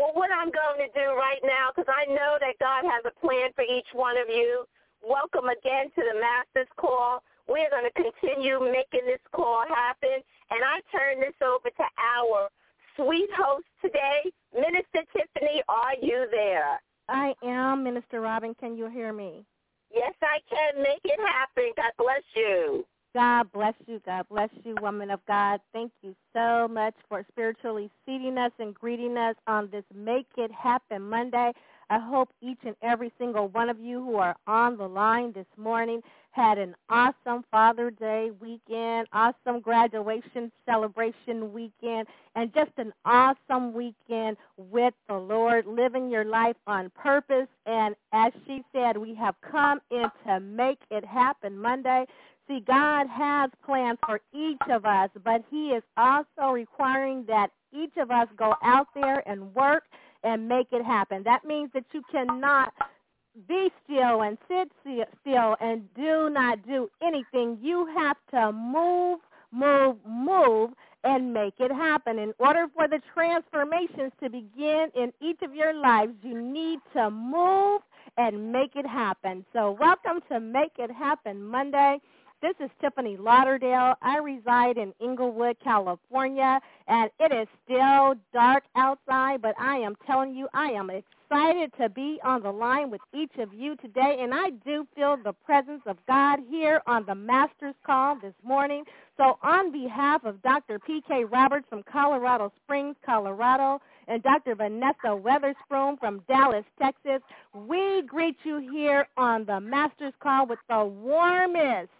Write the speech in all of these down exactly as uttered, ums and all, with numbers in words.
Well, what I'm going to do right now, because I know that God has a plan for each one of you, welcome again to the Master's Call. We're going to continue making this call happen, and I turn this over to our sweet host today, Minister Tiffany. Are you there? I am, Minister Robin. Can you hear me? Yes, I can. Make it happen. God bless you. God bless you. God bless you, woman of God. Thank you so much for spiritually seating us and greeting us on this Make It Happen Monday. I hope each and every single one of you who are on the line this morning had an awesome Father's Day weekend, awesome graduation celebration weekend, and just an awesome weekend with the Lord, living your life on purpose. And as she said, we have come in to Make It Happen Monday. See, God has plans for each of us, but he is also requiring that each of us go out there and work and make it happen. That means that you cannot be still and sit still and do not do anything. You have to move, move, move, and make it happen. In order for the transformations to begin in each of your lives, you need to move and make it happen. So welcome to Make It Happen Monday. This is Tiffany Lauderdale. I reside in Inglewood, California, and it is still dark outside, but I am telling you, I am excited to be on the line with each of you today, and I do feel the presence of God here on the Master's Call this morning. So on behalf of Doctor P K Roberts from Colorado Springs, Colorado, and Doctor Vanessa Weatherspoon from Dallas, Texas, we greet you here on the Master's Call with the warmest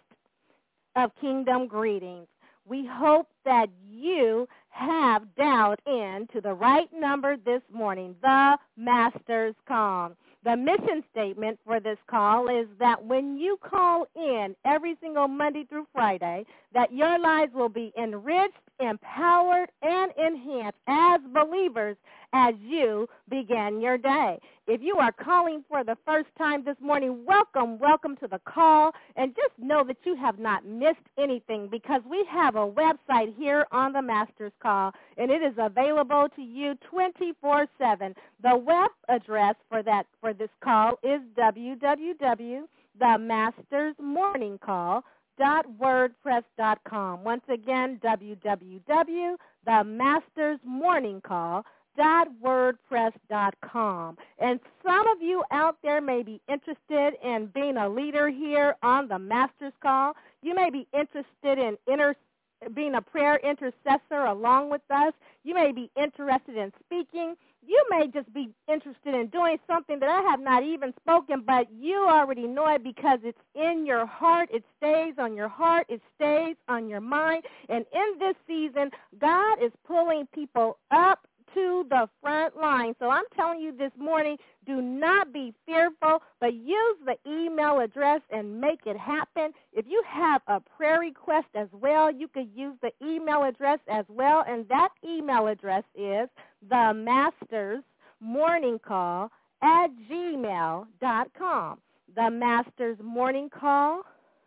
of kingdom greetings. We hope that you have dialed in to the right number this morning, the Master's Call. The mission statement for this call is that when you call in every single Monday through Friday, that your lives will be enriched, empowered, and enhanced as believers as you begin your day. If you are calling for the first time this morning, welcome, welcome to the call, and just know that you have not missed anything because we have a website here on the Master's Call, and it is available to you twenty-four seven. The web address for that for this call is w w w dot the masters morning call dot wordpress dot com. Once again, w w w dot the masters morning call dot wordpress dot com. And some of you out there may be interested in being a leader here on the Master's Call. You may be interested in inter- being a prayer intercessor along with us. You may be interested in speaking. You may just be interested in doing something that I have not even spoken, but you already know it because it's in your heart. It stays on your heart. It stays on your mind. And in this season, God is pulling people up to the front line. So I'm telling you this morning, do not be fearful, but use the email address and make it happen. If you have a prayer request as well, you could use the email address as well, and that email address is the Masters Morning Call at gmail dot com. The Masters Morning Call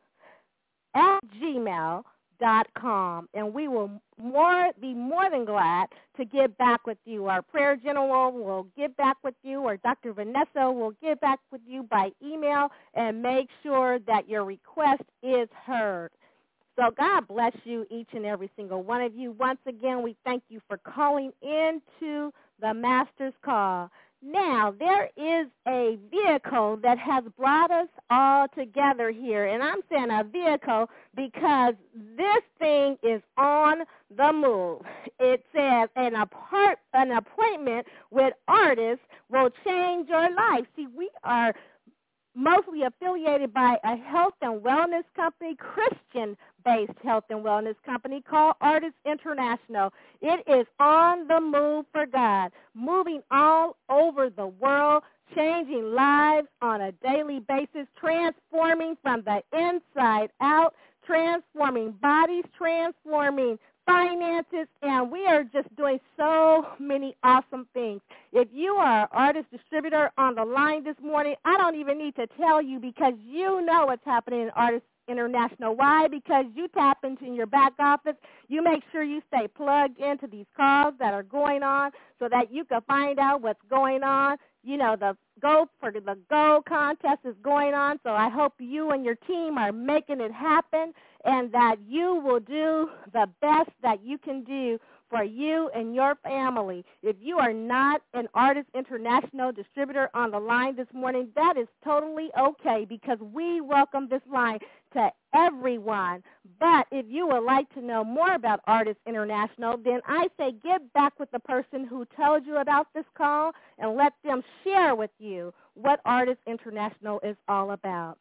at gmail dot com, and we will more be more than glad to get back with you. Our prayer general will get back with you, or Doctor Vanessa will get back with you by email and make sure that your request is heard. So God bless you, each and every single one of you. Once again, we thank you for calling in to the Master's Call. Now, there is a vehicle that has brought us all together here, and I'm saying a vehicle because this thing is on the move. It says an, apart, an appointment with artists will change your life. See, we are mostly affiliated by a health and wellness company, Christian-based health and wellness company called Artists International. It is on the move for God, moving all over the world, changing lives on a daily basis, transforming from the inside out, transforming bodies, transforming finances, and we are just doing so many awesome things. If you are an artist distributor on the line this morning, I don't even need to tell you because you know what's happening in Artists International. Why? Because you tap into your back office. You make sure you stay plugged into these calls that are going on so that you can find out what's going on. You know, the Go for the Go contest is going on, so I hope you and your team are making it happen and that you will do the best that you can do for you and your family. If you are not an Artist International distributor on the line this morning, that is totally okay because we welcome this line to everyone. But if you would like to know more about Artist International, then I say get back with the person who told you about this call and let them share with you what Artist International is all about.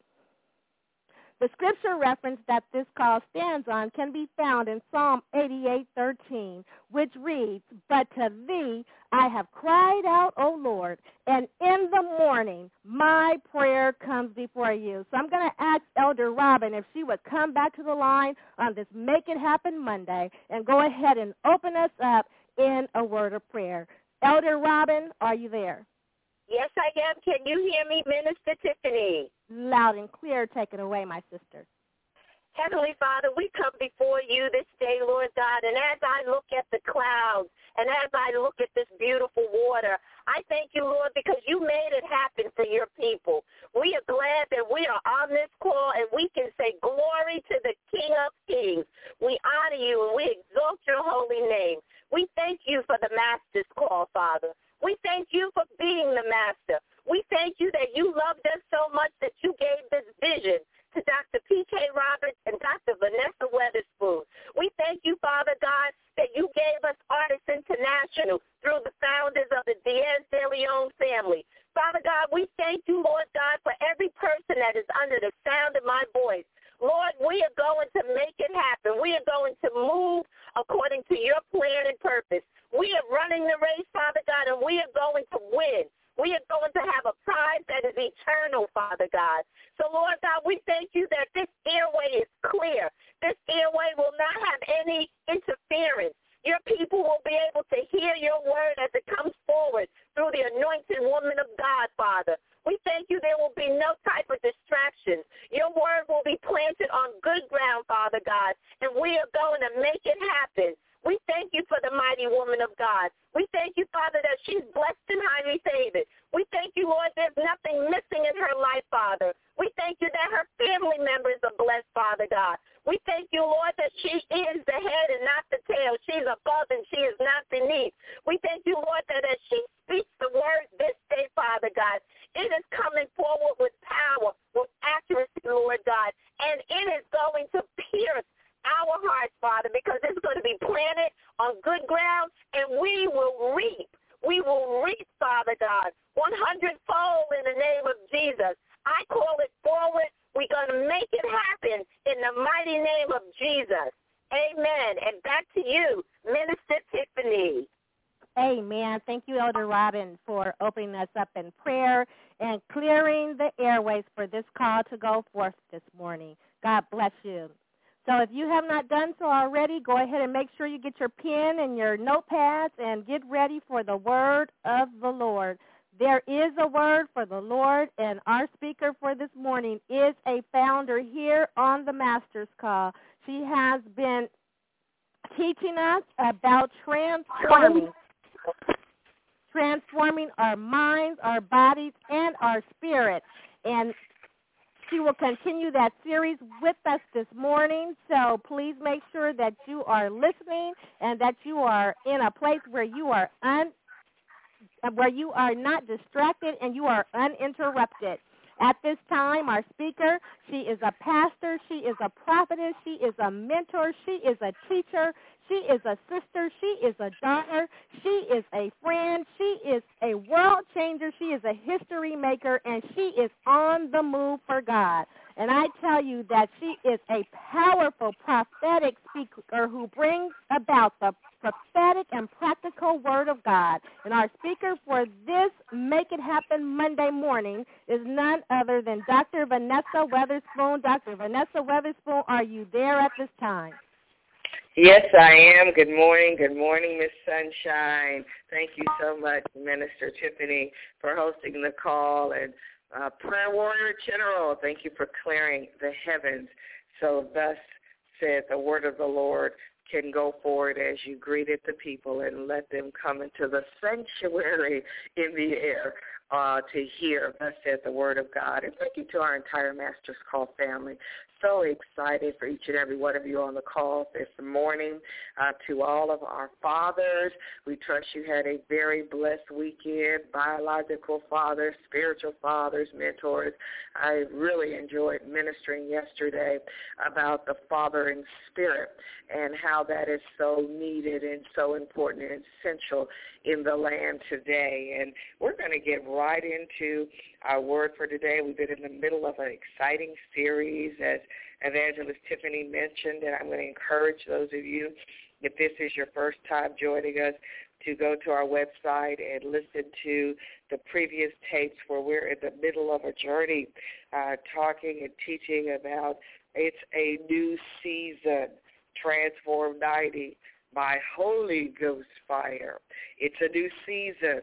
The scripture reference that this call stands on can be found in Psalm eighty-eight thirteen, which reads, "But to thee I have cried out, O Lord, and in the morning my prayer comes before you." So I'm going to ask Elder Robin if she would come back to the line on this Make It Happen Monday and go ahead and open us up in a word of prayer. Elder Robin, are you there? Yes, I am. Can you hear me, Minister Tiffany? Loud and clear. Take it away, my sister. Heavenly Father, we come before you this day, Lord God, and as I look at the clouds and as I look at this beautiful water, I thank you, Lord, because you made it happen for your people. We are glad that we are on this call and we can say glory to the King of Kings. We honor you and we exalt your holy name. We thank you for the Master's call, Father. We thank you for being the Master. We thank you that you loved us so much that you gave this vision to Doctor P K Roberts and Doctor Vanessa Weatherspoon. We thank you, Father God, that you gave us Artists International through the founders of the Diaz de Leon family. Father God, we thank you, Lord God, for every person that is under the sound of my voice. Lord, we are going to make it happen. We are going to move according to your plan and purpose. We are running the race, Father God, and we are going to win. We are going to have a prize that is eternal, Father God. So, Lord God, we thank you that this airway is clear. This airway will not have any interference. Your people will be able to hear your word as it comes forward through the anointed woman of God, Father. We thank you there will be no type of distractions. Your word will be planted on good ground, Father God, and we are going to make it happen. We thank you for the mighty woman of God. We thank you, Father, that she's blessed and highly favored. We thank you, Lord, there's nothing missing in her life, Father. We thank you that her family members are blessed, Father God. We thank you, Lord, that she is the head and not the tail. She's above and she is not beneath. We thank you, Lord, that as she speaks the word this day, Father God, it is coming forward with power, with accuracy, Lord God, and it is going to pierce our hearts, Father, because it's going to be planted on good ground, and we will reap. We will reap, Father God, one hundred fold in the name of Jesus. I call it forward. We're going to make it happen in the mighty name of Jesus. Amen. And back to you, Minister Tiffany. Amen. Thank you, Elder Robin, for opening us up in prayer and clearing the airways for this call to go forth this morning. God bless you. So if you have not done so already, go ahead and make sure you get your pen and your notepads and get ready for the word of the Lord. There is a word for the Lord, and our speaker for this morning is a founder here on the Master's Call. She has been teaching us about transforming, transforming our minds, our bodies, and our spirits. And she will continue that series with us this morning, so please make sure that you are listening and that you are in a place where you are un, where you are not distracted and you are uninterrupted. At this time, our speaker, she is a pastor, she is a prophetess, she is a mentor, she is a teacher, she is a sister, she is a daughter, she is a friend, she is a world changer, she is a history maker, and she is on the move for God. And I tell you that she is a powerful prophetic speaker who brings about the prophetic and practical word of God. And our speaker for this Make It Happen Monday morning is none other than Doctor Vanessa Weatherspoon. Doctor Vanessa Weatherspoon, are you there at this time? Yes, I am. Good morning. Good morning, Miss Sunshine. Thank you so much, Minister Tiffany, for hosting the call. And uh, Prayer Warrior General, thank you for clearing the heavens. So thus said the word of the Lord can go forward as you greeted the people and let them come into the sanctuary in the air uh, to hear, thus said the word of God. And thank you to our entire Master's Call family. So excited for each and every one of you on the call this morning. Uh, to all of our fathers, we trust you had a very blessed weekend, biological fathers, spiritual fathers, mentors. I really enjoyed ministering yesterday about the fathering spirit and how that is so needed and so important and essential in the land today. And we're going to get right into our word for today. We've been in the middle of an exciting series, as Evangelist Tiffany mentioned, and I'm going to encourage those of you, if this is your first time joining us, to go to our website and listen to the previous tapes where we're in the middle of a journey uh, talking and teaching about it's a new season, Transform ninety by Holy Ghost Fire. It's a new season,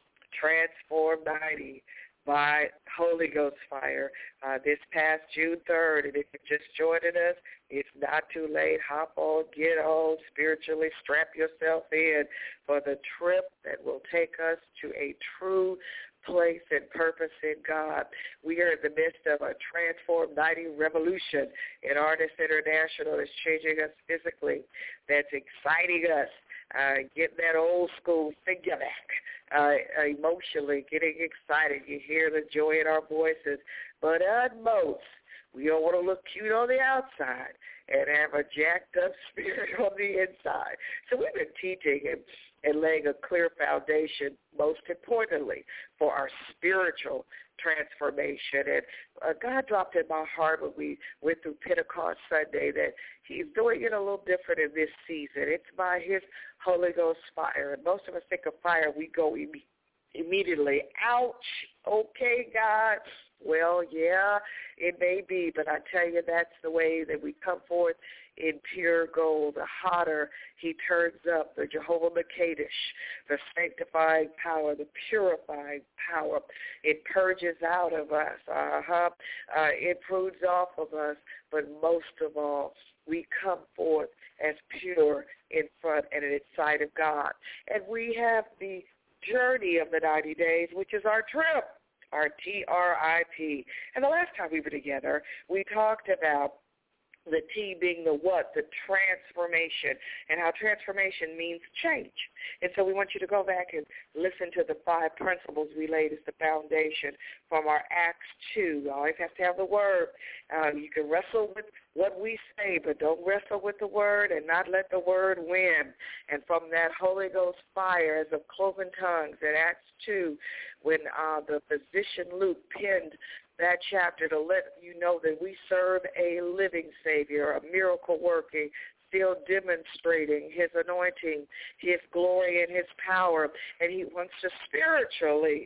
Transform ninety by Holy Ghost Fire. Uh, this past June third, and if you're just joining us, it's not too late. Hop on, get on, spiritually strap yourself in for the trip that will take us to a true place and purpose in God. We are in the midst of a Transform ninety revolution in Artists International that's changing us physically, that's exciting us, uh, getting that old school figure back, uh, emotionally, getting excited. You hear the joy in our voices. But at most, we don't want to look cute on the outside and have a jacked up spirit on the inside. So we've been teaching and, and laying a clear foundation, most importantly, for our spiritual transformation. And uh, God dropped in my heart when we went through Pentecost Sunday that he's doing it a little different in this season. It's by his Holy Ghost fire. And most of us think of fire, we go Im- immediately, ouch, okay, God. Well, yeah, it may be, but I tell you that's the way that we come forth in pure gold. The hotter he turns up, the Jehovah Makadesh, the sanctifying power, the purifying power. It purges out of us. Uh-huh. Uh, it prunes off of us, but most of all, we come forth as pure in front and in sight of God. And we have the journey of the ninety days, which is our trip. Our T R I P. And the last time we were together, we talked about the T being the what, the transformation, and how transformation means change. And so we want you to go back and listen to the five principles we laid as the foundation from our Acts two. You always have to have the word. Um, you can wrestle with what we say, but don't wrestle with the word and not let the word win. And from that Holy Ghost fire as of cloven tongues in Acts two, when uh, the physician Luke penned that chapter to let you know that we serve a living Savior, a miracle-working, still demonstrating his anointing, his glory, and his power. And he wants to spiritually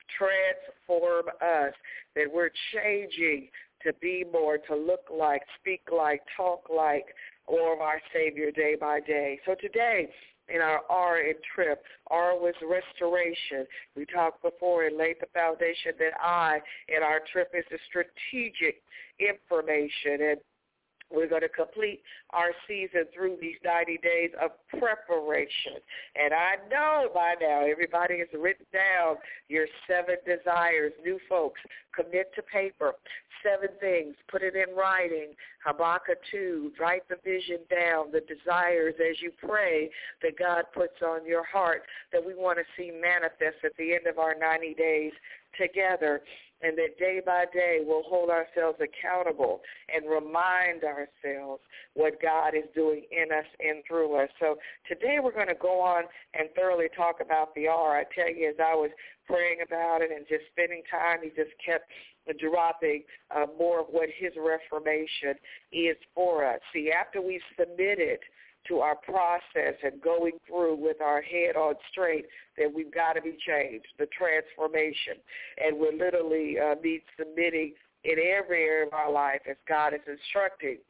transform us, that we're changing to be more, to look like, speak like, talk like more of our Savior day by day. So today, in our R in TRIP, R was restoration. We talked before and laid the foundation that I in our TRIP is the strategic information. And we're going to complete our season through these ninety days of preparation. And I know by now everybody has written down your seven desires. New folks, commit to paper. Seven things, put it in writing. Habakkuk two, write the vision down, the desires as you pray that God puts on your heart that we want to see manifest at the end of our ninety days together, and that day by day we'll hold ourselves accountable and remind ourselves what God is doing in us and through us. So today we're going to go on and thoroughly talk about the R. I tell you, as I was praying about it and just spending time, he just kept dropping uh, more of what his reformation is for us. See, after we've submitted to our process and going through with our head on straight, that we've got to be changed, the transformation. And we're literally uh, be submitting in every area of our life as God is instructing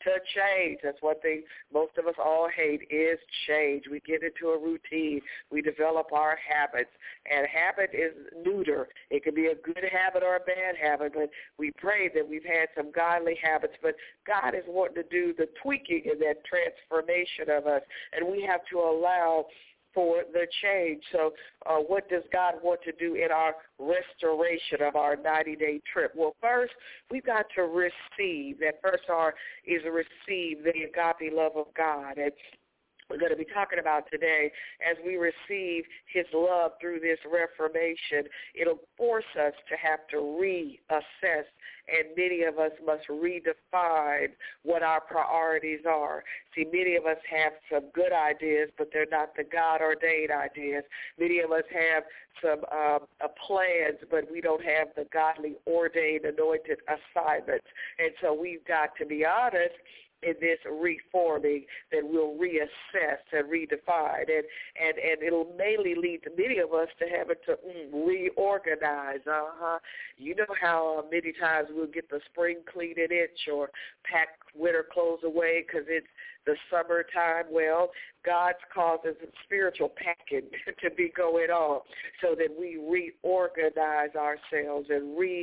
to change. That's one thing most of us all hate is change. We get into a routine. We develop our habits, and habit is neuter. It can be a good habit or a bad habit, but we pray that we've had some godly habits, but God is wanting to do the tweaking and that transformation of us, and we have to allow for the change. So uh, what does God want to do in our restoration of our ninety-day trip? Well, first, we've got to receive. That first R is receive the agape love of God. And we're going to be talking about today as we receive his love through this reformation. It'll force us to have to reassess, and many of us must redefine what our priorities are. See, many of us have some good ideas, but they're not the God-ordained ideas. Many of us have some um, uh, plans, but we don't have the godly ordained, anointed assignments. And so we've got to be honest in this reforming that we'll reassess and redefine. And, and, and it'll mainly lead to many of us to having to mm, reorganize. Uh-huh. You know how uh, many times we'll get the spring cleaning itch or pack winter clothes away because it's the summertime. Well, God's causing some spiritual packing to be going on so that we reorganize ourselves and re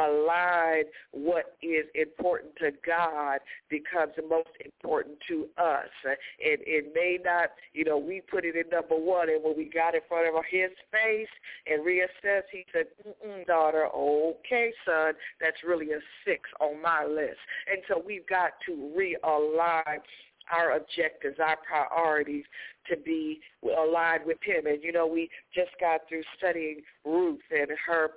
align what is important to God becomes the most important to us. And it may not, you know, we put it in number one, and when we got in front of his face and reassessed, he said, mm-mm, daughter, okay, son, that's really a six on my list. And so we've got to realign our objectives, our priorities to be aligned with him. And, you know, we just got through studying Ruth and her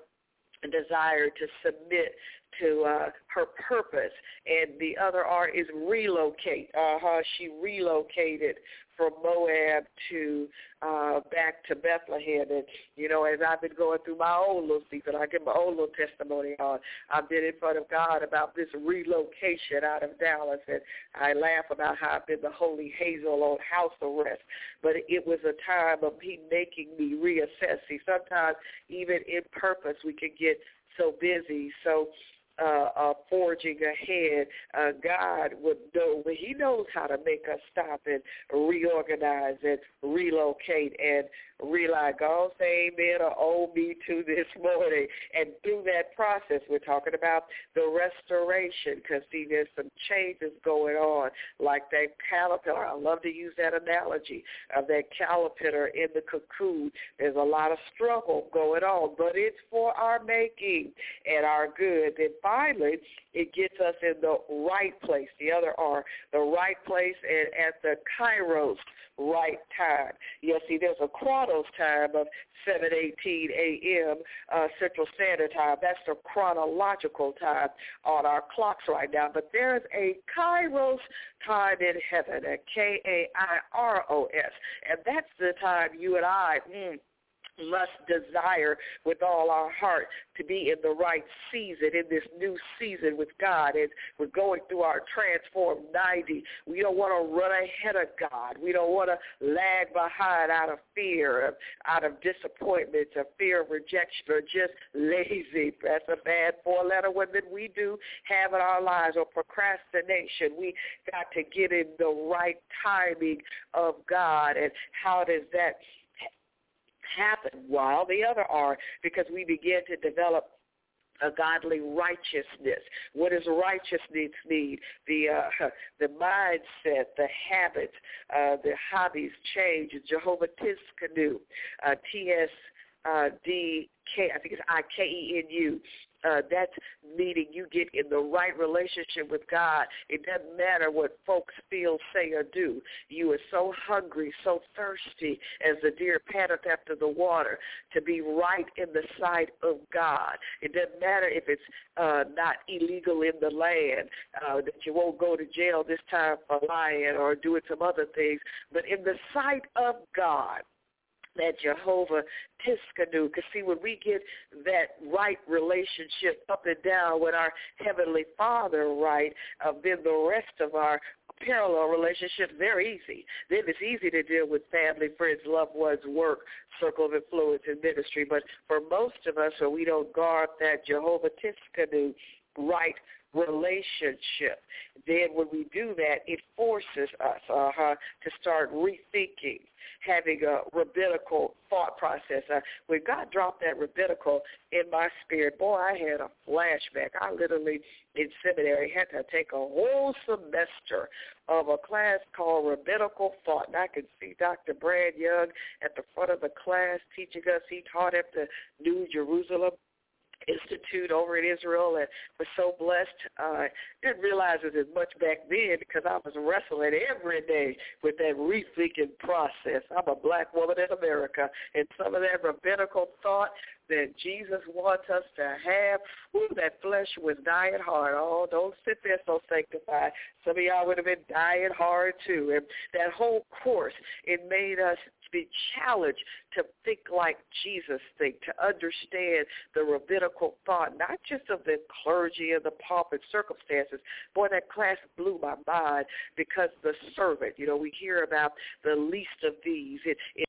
desire to submit to uh, her purpose, and the other R is relocate. Uh-huh. She relocated from Moab to uh, back to Bethlehem, and you know, as I've been going through my own little season, I give my own little testimony on. I've been in front of God about this relocation out of Dallas, and I laugh about how I've been the holy Hazel on house arrest, but it was a time of He making me reassess. See, sometimes even in purpose, we can get so busy, so Uh, uh, forging ahead. Uh, God would know, he knows how to make us stop and reorganize and relocate and realize, God say amen or oh me to this morning. And through that process, we're talking about the restoration, because, see, there's some changes going on, like that caterpillar. I love to use that analogy of that caterpillar in the cocoon. There's a lot of struggle going on, but it's for our making and our good. Then finally, it gets us in the right place, the other R, the right place and at the Kairos right time. You see, there's a Chronos time of seven eighteen a.m. Uh, Central Standard Time. That's the chronological time on our clocks right now. But there's a Kairos time in heaven, a K A I R O S, and that's the time you and I mm, must desire with all our heart to be in the right season, in this new season with God. And we're going through our transformed ninety. We don't want to run ahead of God. We don't want to lag behind out of fear, out of disappointment, or fear of rejection, or just lazy. That's a bad four-letter one that we do have in our lives, or procrastination. We got to get in the right timing of God. And how does that happen? While the other are, because we begin to develop a godly righteousness. What does righteousness mean? The uh, the mindset, the habits, uh, the hobbies change. Jehovah Tiskanu, uh, T S D K, I think it's I K E N U. Uh, that's meaning you get in the right relationship with God. It doesn't matter what folks feel, say, or do. You are so hungry, so thirsty, as the deer panteth after the water, to be right in the sight of God. It doesn't matter if it's uh, not illegal in the land, uh, that you won't go to jail this time for lying or doing some other things, but in the sight of God. That Jehovah Tiskanu, because see, when we get that right relationship up and down with our Heavenly Father right, uh, then the rest of our parallel relationships, they're easy. Then it's easy to deal with family, friends, loved ones, work, circle of influence, and ministry. But for most of us, so we don't guard that Jehovah Tiskanu right relationship. Then when we do that, it forces us uh-huh, to start rethinking, having a rabbinical thought process. Uh, when God dropped that rabbinical in my spirit, boy, I had a flashback. I literally, in seminary, had to take a whole semester of a class called Rabbinical Thought. And I could see Doctor Brad Young at the front of the class teaching us. He taught at the New Jerusalem Institute over in Israel, and was so blessed. I uh, didn't realize it as much back then because I was wrestling every day with that rethinking process. I'm a black woman in America, and some of that rabbinical thought that Jesus wants us to have, ooh, that flesh was dying hard. Oh, don't sit there so sanctified. Some of y'all would have been dying hard too. And that whole course, it made us be challenged to think like Jesus thinks, to understand the rabbinical thought, not just of the clergy and the pomp and circumstances. Boy, that class blew my mind because the servant, you know, we hear about the least of these. It, it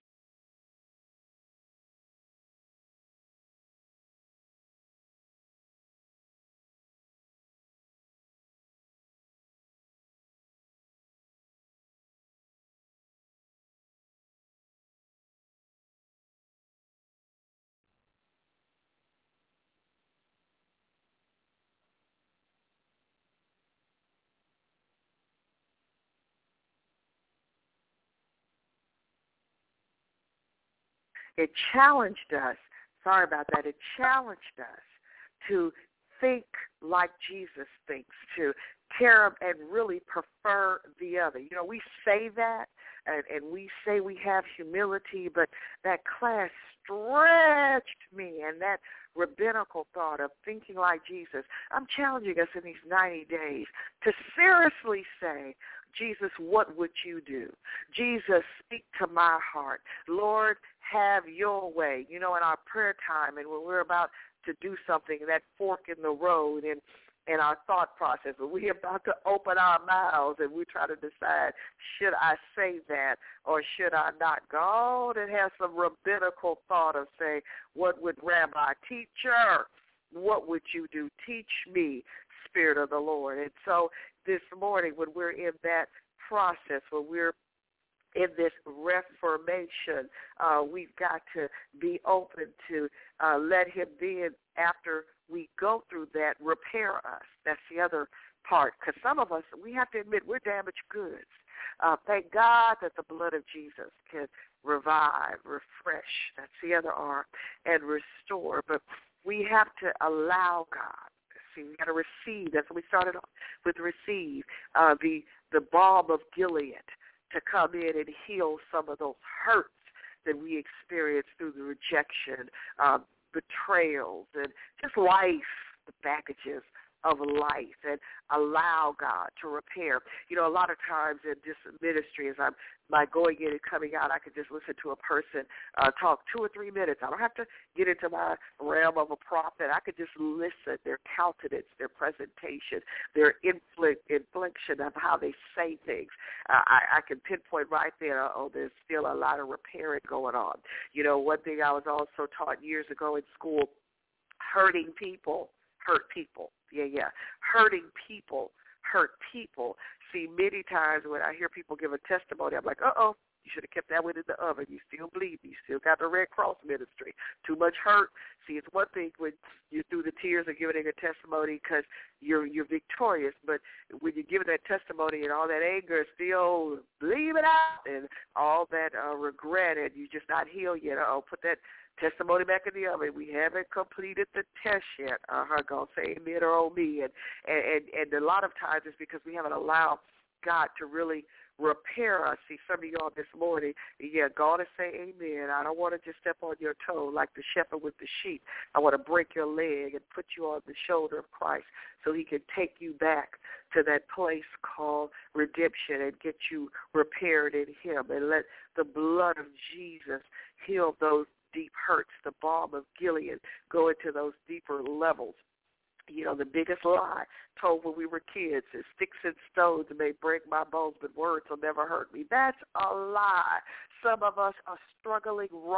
It challenged us, sorry about that, it challenged us to think like Jesus thinks, to care and really prefer the other. You know, we say that, and, and we say we have humility, but that class stretched me, and that rabbinical thought of thinking like Jesus. I'm challenging us in these ninety days to seriously say, Jesus, what would you do? Jesus, speak to my heart. Lord, have your way. You know, in our prayer time and when we're about to do something, that fork in the road and in our thought process, when we're about to open our mouths and we try to decide, should I say that or should I not? God, it has some rabbinical thought of saying, what would Rabbi, teacher, what would you do? Teach me, Spirit of the Lord. And so this morning when we're in that process, when we're in this reformation, uh, we've got to be open to uh, let him then, after we go through that, repair us. That's the other part, because some of us, we have to admit, we're damaged goods. Uh, thank God that the blood of Jesus can revive, refresh, that's the other R, and restore. But we have to allow God. See, we got to receive. That's what we started off with, receive uh, the the balm of Gilead to come in and heal some of those hurts that we experience through the rejection, uh, betrayals, and just life, the baggages of life, and allow God to repair. You know, a lot of times in this ministry, as I'm my going in and coming out, I could just listen to a person uh, talk two or three minutes. I don't have to get into my realm of a prophet. I could just listen, their countenance, their presentation, their infl- inflection of how they say things. Uh, I, I can pinpoint right there, oh, there's still a lot of repairing going on. You know, one thing I was also taught years ago in school, hurting people hurt people. Yeah, yeah. Hurting people hurt people. See, many times when I hear people give a testimony, I'm like, uh-oh, you should have kept that one in the oven. You still bleed. You still got the Red Cross ministry. Too much hurt. See, it's one thing when you're through the tears of giving a testimony because you're you're victorious, but when you're giving that testimony and all that anger is still leave it out and all that uh, regret and you're just not healed yet, uh-oh, put that testimony back in the oven. We haven't completed the test yet. Uh-huh, God say amen or oh me. And, and, and a lot of times it's because we haven't allowed God to really repair us. See, some of y'all this morning, yeah, God is saying amen. I don't want to just step on your toe like the shepherd with the sheep. I want to break your leg and put you on the shoulder of Christ so he can take you back to that place called redemption and get you repaired in him and let the blood of Jesus heal those deep hurts, the balm of Gilead, go into those deeper levels. You know, the biggest lie told when we were kids is sticks and stones may break my bones, but words will never hurt me. That's a lie. Some of us are struggling right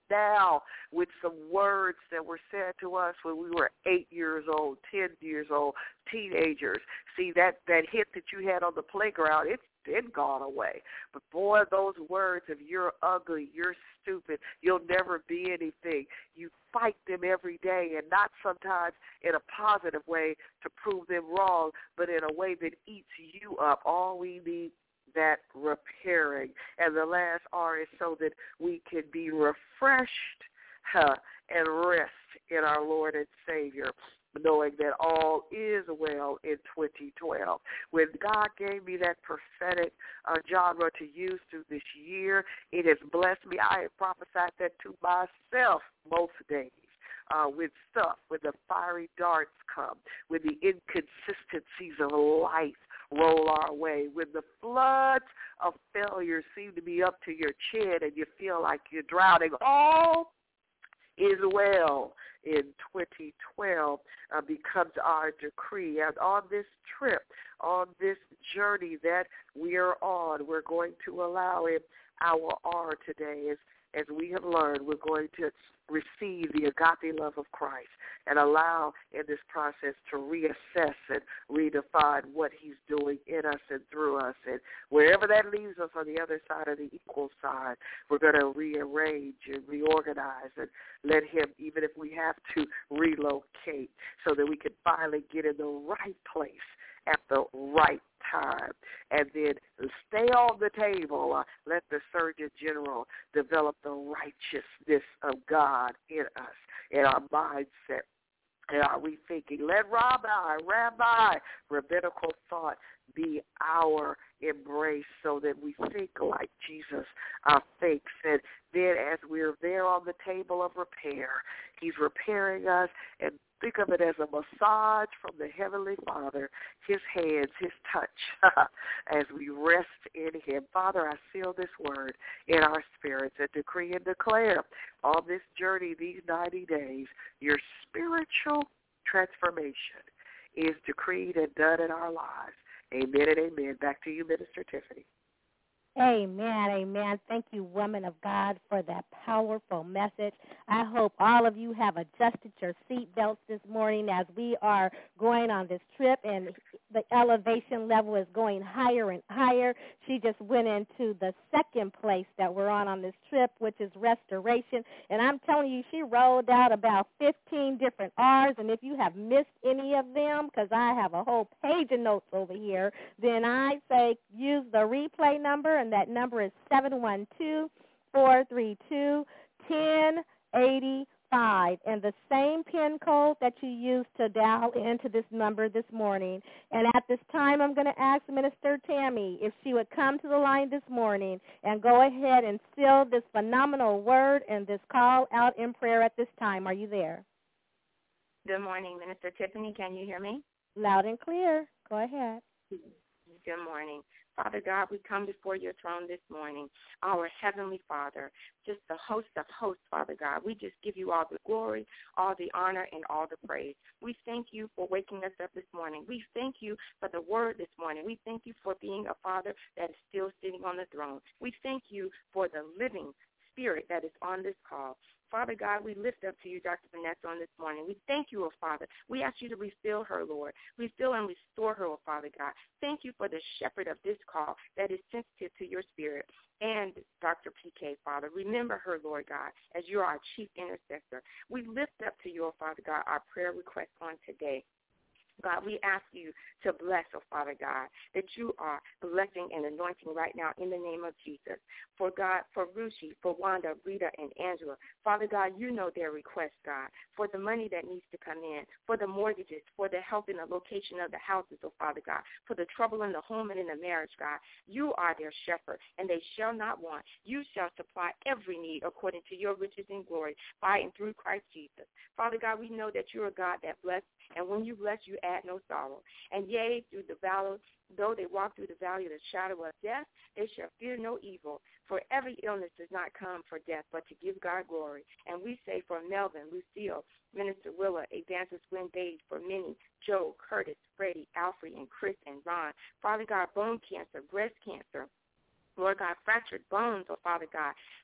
now with some words that were said to us when we were eight years old, ten years old, teenagers. See, that, that hit that you had on the playground, it's been gone away. But, boy, those words of you're ugly, you're stupid, you'll never be anything, you fight them every day, and not sometimes in a positive way to prove them wrong, but in a way that eats you up. All we need that repairing. And the last R is so that we can be refreshed huh, and rest in our Lord and Savior, knowing that all is well in twenty twelve. When God gave me that prophetic uh, genre to use through this year, it has blessed me. I have prophesied that to myself most days. Uh, with stuff, when the fiery darts come, when the inconsistencies of life roll our way, when the floods of failure seem to be up to your chin and you feel like you're drowning, all is well in twenty twelve uh, becomes our decree. And on this trip, on this journey that we are on, we're going to allow him our R today. As, as we have learned, we're going to receive the agape love of Christ and allow in this process to reassess and redefine what he's doing in us and through us. And wherever that leaves us on the other side of the equal side, we're going to rearrange and reorganize and let him, even if we have to relocate, so that we can finally get in the right place at the right time. And then stay on the table. Uh, let the Surgeon General develop the righteousness of God in us, in our mindset. And are we thinking? Let Rabbi, Rabbi, rabbinical thought be our embrace so that we think like Jesus uh, thinks. And then as we're there on the table of repair, he's repairing us, and think of it as a massage from the Heavenly Father, his hands, his touch, as we rest in him. Father, I seal this word in our spirits and decree and declare on this journey, these ninety days, your spiritual transformation is decreed and done in our lives. Amen and amen. Back to you, Minister Tiffany. Amen, amen. Thank you, woman of God, for that powerful message. I hope all of you have adjusted your seat belts this morning as we are going on this trip, and the elevation level is going higher and higher. She just went into the second place that we're on on this trip, which is restoration. And I'm telling you, she rolled out about fifteen different R's, and if you have missed any of them, because I have a whole page of notes over here, then I say use the replay number, and that number is seven one two, four three two, one zero eight five, and the same PIN code that you used to dial into this number this morning. And at this time, I'm going to ask Minister Tammy if she would come to the line this morning and go ahead and seal this phenomenal word and this call out in prayer at this time. Are you there? Good morning, Minister Tiffany. Can you hear me? Loud and clear. Go ahead. Good morning. Father God, we come before your throne this morning, our Heavenly Father, just the host of hosts, Father God. We just give you all the glory, all the honor, and all the praise. We thank you for waking us up this morning. We thank you for the word this morning. We thank you for being a Father that is still sitting on the throne. We thank you for the living Spirit that is on this call. Father God, we lift up to you Doctor Vanessa on this morning. We thank you, oh Father. We ask you to refill her, Lord. Refill and restore her, oh Father God. Thank you for the shepherd of this call that is sensitive to your spirit. And Doctor P K, Father, remember her, Lord God, as you are our chief intercessor. We lift up to you, oh Father God, our prayer request on today. God, we ask you to bless, oh Father God, that you are blessing and anointing right now in the name of Jesus. For God, for Rushi, for Wanda, Rita, and Angela, Father God, you know their requests, God, for the money that needs to come in, for the mortgages, for the health and the location of the houses, oh Father God, for the trouble in the home and in the marriage, God. You are their shepherd, and they shall not want. You shall supply every need according to your riches and glory by and through Christ Jesus. Father God, we know that you're a God that blesses, and when you bless, you add no sorrow. And yea, through the valley, though they walk through the valley of the shadow of death, they shall fear no evil. For every illness does not come for death, but to give God glory. And we say for Melvin, Lucille, Minister Willa, Evangelist Gwen Bates, for Minnie, Joe, Curtis, Freddie, Alfred, and Chris, and Ron. Father God, bone cancer, breast cancer, Lord God, fractured bones, oh Father God,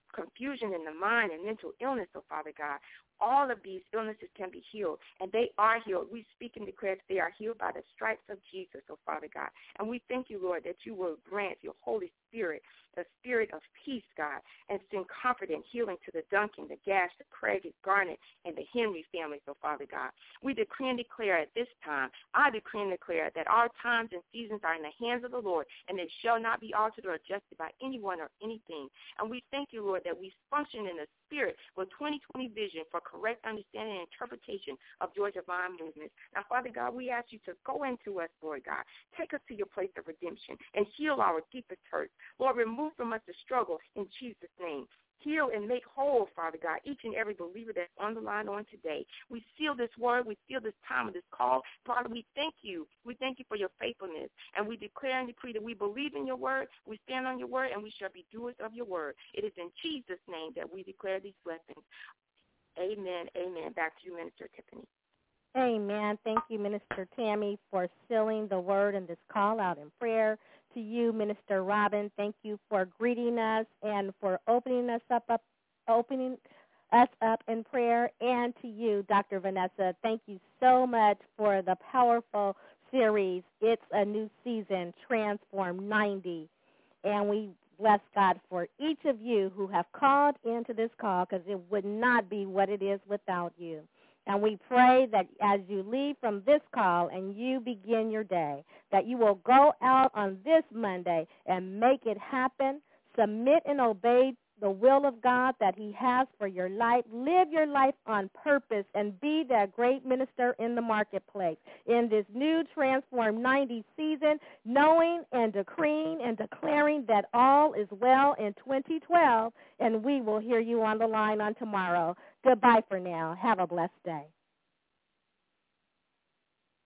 confusion in the mind and mental illness, oh Father God. All of these illnesses can be healed, and they are healed. We speak and declare that they are healed by the stripes of Jesus, oh Father God. And we thank you, Lord, that you will grant your Holy Spirit, the spirit of peace, God, and send comfort and healing to the Duncan, the Gash, the Craig, the Garnett, and the Henry families, oh Father God. We decree and declare at this time, I decree and declare that our times and seasons are in the hands of the Lord, and they shall not be altered or adjusted by anyone or anything. And we thank you, Lord, that we function in the Spirit with twenty twenty vision for correct understanding and interpretation of your divine movements. Now, Father God, we ask you to go into us, Lord God. Take us to your place of redemption and heal our deepest hurts. Lord, remove from us the struggle in Jesus' name. Heal and make whole, Father God, each and every believer that's on the line on today. We seal this word. We seal this time of this call. Father, we thank you. We thank you for your faithfulness. And we declare and decree that we believe in your word, we stand on your word, and we shall be doers of your word. It is in Jesus' name that we declare these blessings. Amen. Amen. Back to you, Minister Tiffany. Amen. Thank you, Minister Tammy, for sealing the word and this call out in prayer. To you, Minister Robin, thank you for greeting us and for opening us up, up opening us up in prayer. And to you, Doctor Vanessa, thank you so much for the powerful series, It's a New Season, Transform ninety. And we bless God for each of you who have called into this call, because it would not be what it is without you. And we pray that as you leave from this call and you begin your day, that you will go out on this Monday and make it happen, submit and obey the will of God that he has for your life. Live your life on purpose and be that great minister in the marketplace in this new Transform ninety season, knowing and decreeing and declaring that all is well in twenty twelve, and we will hear you on the line on tomorrow. Goodbye for now. Have a blessed day.